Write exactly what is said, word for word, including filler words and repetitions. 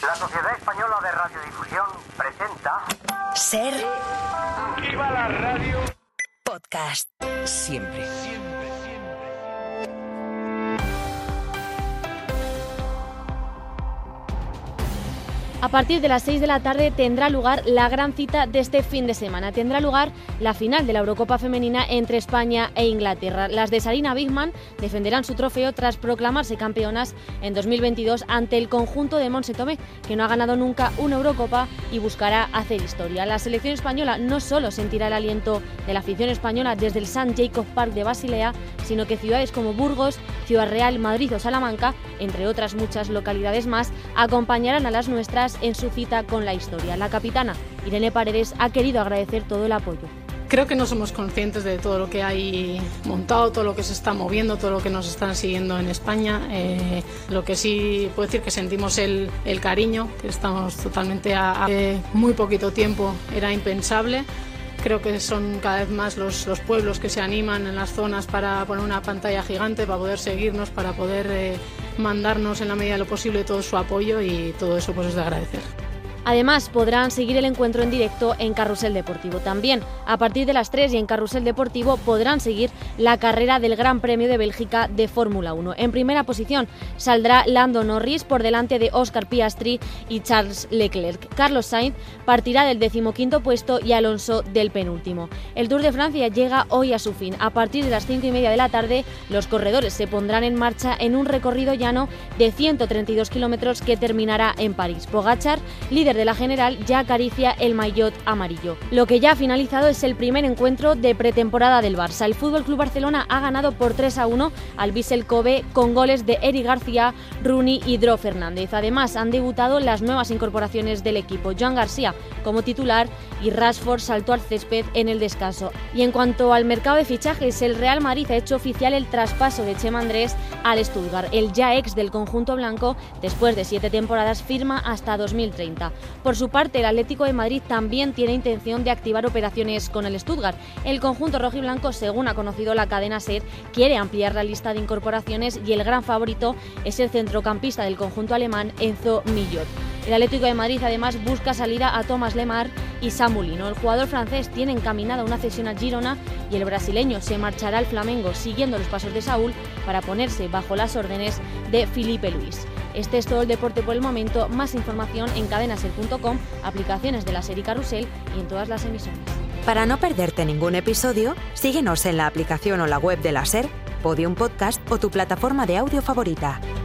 La Sociedad Española de Radiodifusión presenta... Ser... ¡Viva la radio! Podcast. Siempre. A partir de las seis de la tarde tendrá lugar la gran cita de este fin de semana. Tendrá lugar la final de la Eurocopa femenina entre España e Inglaterra. Las de Sarina Wiegman defenderán su trofeo tras proclamarse campeonas en dos mil veintidós ante el conjunto de Montse Tomé, que no ha ganado nunca una Eurocopa y buscará hacer historia. La selección española no solo sentirá el aliento de la afición española desde el Sant Jacob Park de Basilea, sino que ciudades como Burgos, Ciudad Real, Madrid o Salamanca, entre otras muchas localidades más, acompañarán a las nuestras en su cita con la historia. La capitana Irene Paredes ha querido agradecer todo el apoyo. Creo que no somos conscientes de todo lo que hay montado, todo lo que se está moviendo, todo lo que nos están siguiendo en España. Eh, lo que sí puedo decir que sentimos el, el cariño, que estamos totalmente a, a eh, muy poquito tiempo, era impensable. Creo que son cada vez más los, los pueblos que se animan en las zonas para poner una pantalla gigante, para poder seguirnos, para poder eh, mandarnos en la medida de lo posible todo su apoyo, y todo eso pues es de agradecer. Además, podrán seguir el encuentro en directo en Carrusel Deportivo. También, a partir de las tres y en Carrusel Deportivo, podrán seguir la carrera del Gran Premio de Bélgica de Fórmula uno. En primera posición saldrá Lando Norris por delante de Oscar Piastri y Charles Leclerc. Carlos Sainz partirá del decimoquinto puesto y Alonso del penúltimo. El Tour de Francia llega hoy a su fin. A partir de las cinco y media de la tarde, los corredores se pondrán en marcha en un recorrido llano de ciento treinta y dos kilómetros que terminará en París. Pogačar, líder de la general, ya acaricia el maillot amarillo. Lo que ya ha finalizado es el primer encuentro de pretemporada del Barça. El F C Barcelona ha ganado por tres a uno al Vissel Kobe con goles de Eric García, Rooney y Dro Fernández. Además, han debutado las nuevas incorporaciones del equipo: Joan García como titular y Rashford saltó al césped en el descanso. Y en cuanto al mercado de fichajes, el Real Madrid ha hecho oficial el traspaso de Chema Andrés al Stuttgart. El ya ex del conjunto blanco, después de siete temporadas, firma hasta dos mil treinta. Por su parte, el Atlético de Madrid también tiene intención de activar operaciones con el Stuttgart. El conjunto rojiblanco, según ha conocido la cadena SER, quiere ampliar la lista de incorporaciones y el gran favorito es el centrocampista del conjunto alemán, Enzo Millot. El Atlético de Madrid además busca salida a Thomas Lemar y Samu Lino. El jugador francés tiene encaminada una cesión a Girona y el brasileño se marchará al Flamengo siguiendo los pasos de Saúl para ponerse bajo las órdenes de Filipe Luis. Este es todo el deporte por el momento. Más información en cadenaser punto com, aplicaciones de la SER y Carrusel y en todas las emisoras. Para no perderte ningún episodio, síguenos en la aplicación o la web de la SER, Podium Podcast o tu plataforma de audio favorita.